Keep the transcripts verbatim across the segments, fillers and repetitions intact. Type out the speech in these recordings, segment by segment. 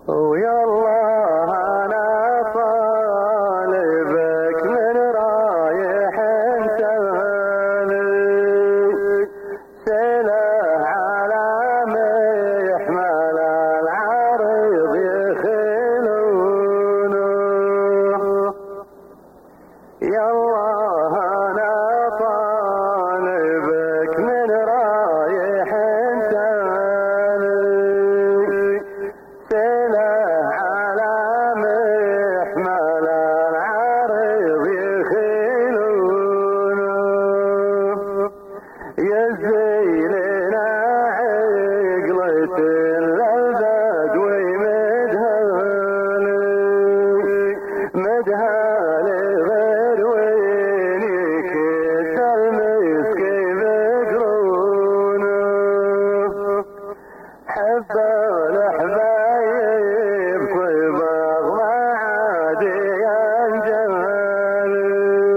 ويا الله أنا طالبك من رايح سهلي سله على محمل العريض يخلونه. يا الله أنا طالبك من رايح سهلي سله على محمل العريض يخلونه. يزيلنا عقلة البدوي مدهالي مدهالي غير وين يكسر مسكي بقرونه. حب الحبايب صبغ ما عاد ينجلي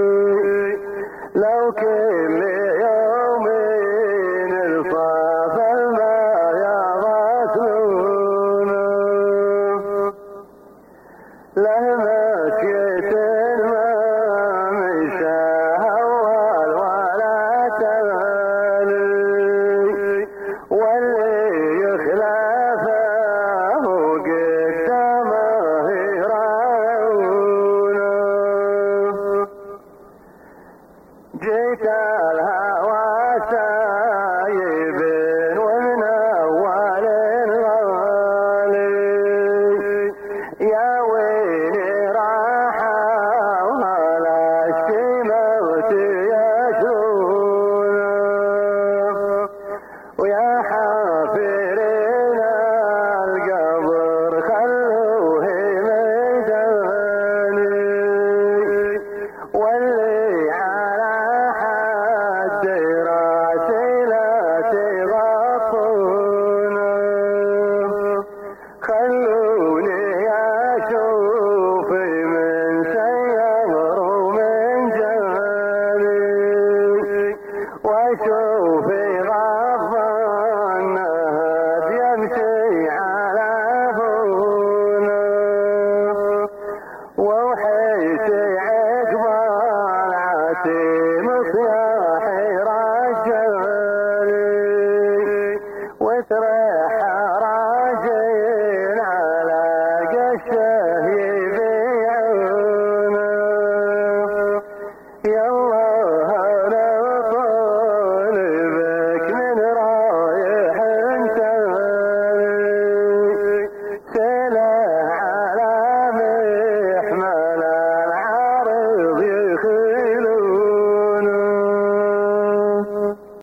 لو كل يومين الصاف البياض لونه. له